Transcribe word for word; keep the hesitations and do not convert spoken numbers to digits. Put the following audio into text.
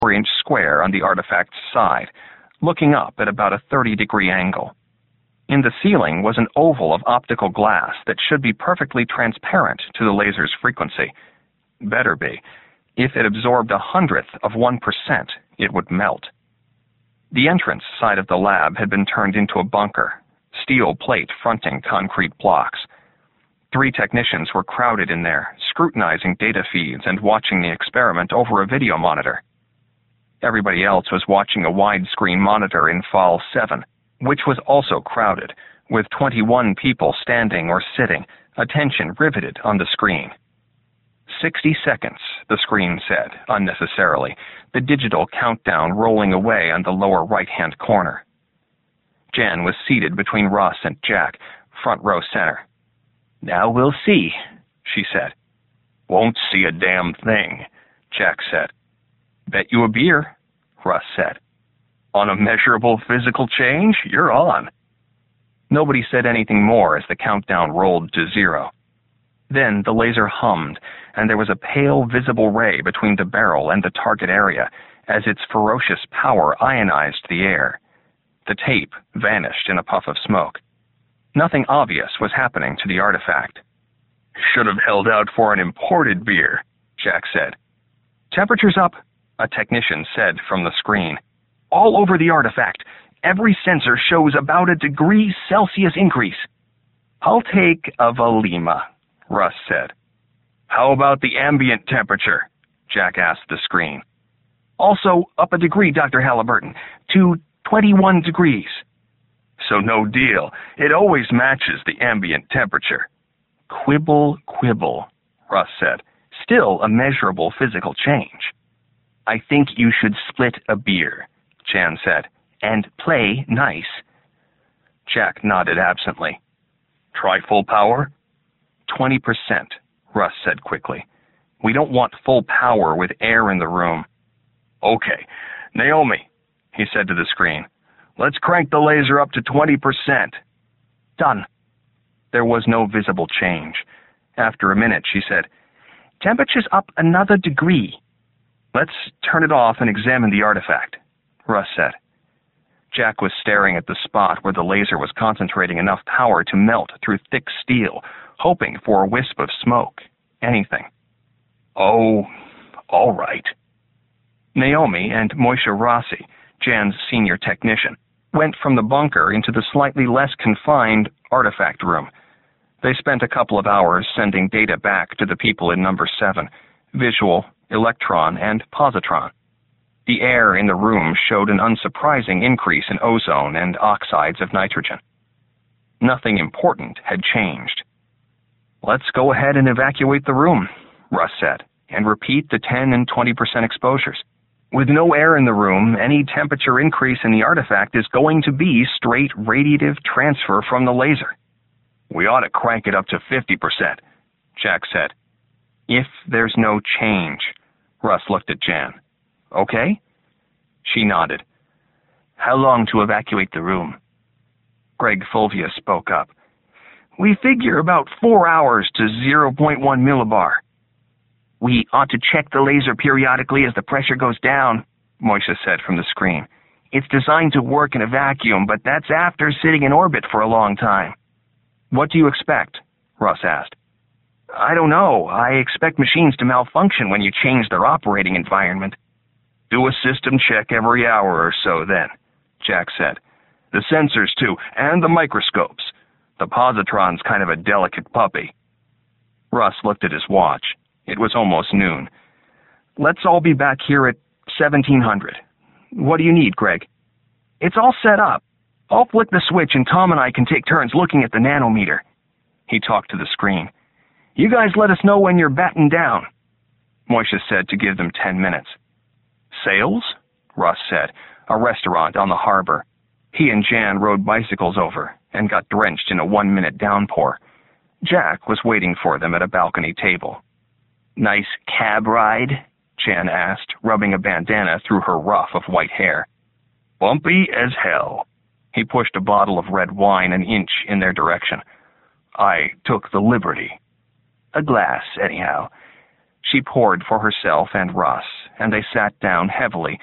four-inch square on the artifact's side, looking up at about a thirty-degree angle. In the ceiling was an oval of optical glass that should be perfectly transparent to the laser's frequency. Better be. If it absorbed a hundredth of one percent, it would melt. The entrance side of the lab had been turned into a bunker, steel plate fronting concrete blocks. Three technicians were crowded in there, scrutinizing data feeds and watching the experiment over a video monitor. Everybody else was watching a widescreen monitor in F A L seven, which was also crowded, with twenty-one people standing or sitting, attention riveted on the screen. Sixty seconds, the screen said, unnecessarily, the digital countdown rolling away on the lower right-hand corner. Jan was seated between Russ and Jack, front row center. "Now we'll see," she said. "Won't see a damn thing," Jack said. "Bet you a beer," Russ said. "On a measurable physical change, you're on." Nobody said anything more as the countdown rolled to zero. Then the laser hummed, and there was a pale visible ray between the barrel and the target area as its ferocious power ionized the air. The tape vanished in a puff of smoke. Nothing obvious was happening to the artifact. "Should have held out for an imported beer," Jack said. "Temperature's up," a technician said from the screen. "All over the artifact. Every sensor shows about a degree Celsius increase." "I'll take a Valima," Russ said. "How about the ambient temperature?" Jack asked the screen. "Also up a degree, Doctor Halliburton, to twenty-one degrees. "So no deal. It always matches the ambient temperature." "Quibble, quibble," Russ said. "Still a measurable physical change." "I think you should split a beer," Jan said, "and play nice." Jack nodded absently. "Try full power?" Twenty percent, Russ said quickly. "We don't want full power with air in the room." "Okay. Naomi," he said to the screen, "let's crank the laser up to twenty percent. "Done." There was no visible change. After a minute, she said, "Temperature's up another degree." "Let's turn it off and examine the artifact," Russ said. Jack was staring at the spot where the laser was concentrating enough power to melt through thick steel, hoping for a wisp of smoke, anything. "Oh, all right." Naomi and Moishe Rossi, Jan's senior technician, went from the bunker into the slightly less confined artifact room. They spent a couple of hours sending data back to the people in number seven, visual, electron, and positron. The air in the room showed an unsurprising increase in ozone and oxides of nitrogen. Nothing important had changed. "Let's go ahead and evacuate the room," Russ said, "and repeat the ten and twenty percent exposures. With no air in the room, any temperature increase in the artifact is going to be straight radiative transfer from the laser." "We ought to crank it up to fifty percent, Jack said. "If there's no change," Russ looked at Jan. "Okay?" She nodded. "How long to evacuate the room?" Greg Fulvia spoke up. "We figure about four hours to zero point one millibar." "We ought to check the laser periodically as the pressure goes down," Moishe said from the screen. "It's designed to work in a vacuum, but that's after sitting in orbit for a long time." "What do you expect?" Russ asked. "I don't know. I expect machines to malfunction when you change their operating environment." "Do a system check every hour or so then," Jack said. "The sensors, too, and the microscopes. The positron's kind of a delicate puppy." Russ looked at his watch. It was almost noon. "Let's all be back here at seventeen hundred. What do you need, Greg?" "It's all set up. I'll flick the switch and Tom and I can take turns looking at the nanometer." He talked to the screen. "You guys let us know when you're batting down." Moishe said to give them ten minutes. "Sales?" Russ said. "A restaurant on the harbor." He and Jan rode bicycles over and got drenched in a one-minute downpour. Jack was waiting for them at a balcony table. "Nice cab ride?" Jan asked, rubbing a bandana through her ruff of white hair. "Bumpy as hell." He pushed a bottle of red wine an inch in their direction. "I took the liberty." "A glass, anyhow." She poured for herself and Russ, and they sat down heavily,